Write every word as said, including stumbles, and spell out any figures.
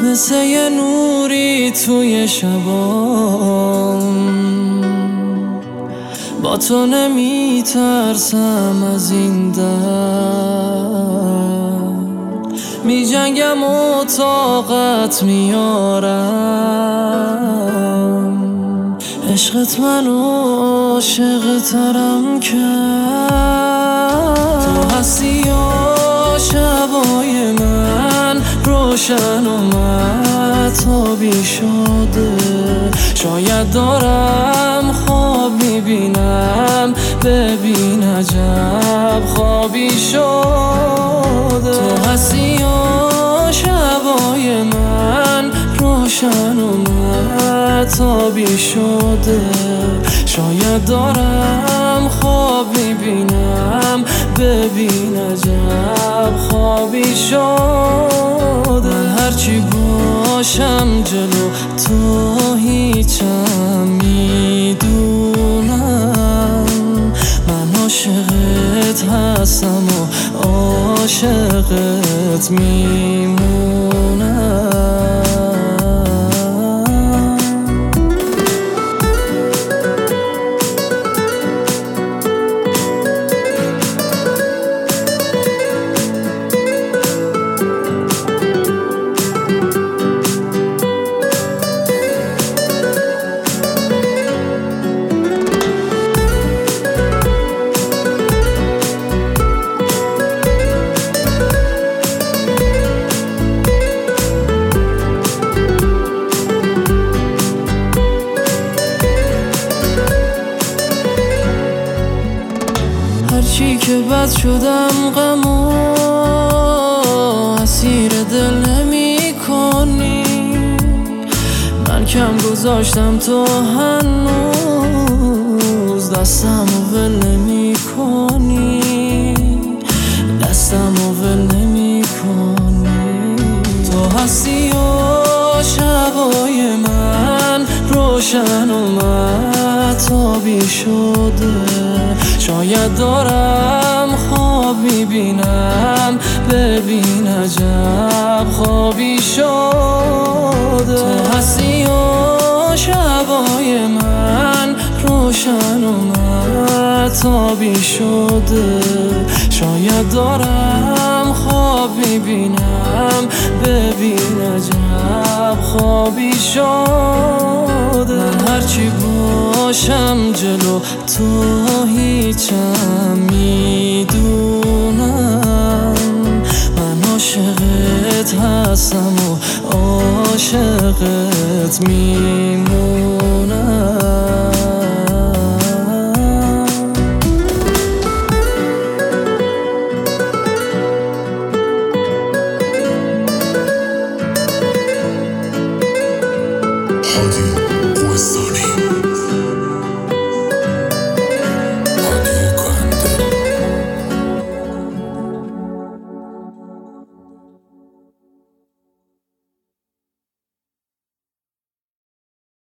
مثل یه نوری توی شبام، با تو نمی ترسم از این درد، می جنگم و طاقت میارم. عشقت منو عاشق ترم کرد. تو هستی یا شبای من روشن و مهتابی شده. شاید دارم خواب میبینم، ببین عجب خوابی شده. تو هستی یا شبای من روشن و مهتابی شده. شاید دارم خواب میبینم، ببین عجب خوابی شده. هرچی باشم جلو تو هیچم، میدونم من عاشقت هستم و عاشقت میمونم. هرچی که بد شدم غم و اسیر دل نمی کنی. من کم گذاشتم تو هنوز دستم و ول نمی کنی، دستم و ول نمی کنی. تو هستی و شبای من روشن و مهتابی شده. شاید دارم خواب میبینم، ببین عجب خوابی شده. تو هستی و شبای من روشن و مهتابی شده. شاید دارم خواب میبینم، ببین عجب خوابی شده. من هرچی باشم جلو تو هیچم، میدونم من عاشقت هستم و عاشقت می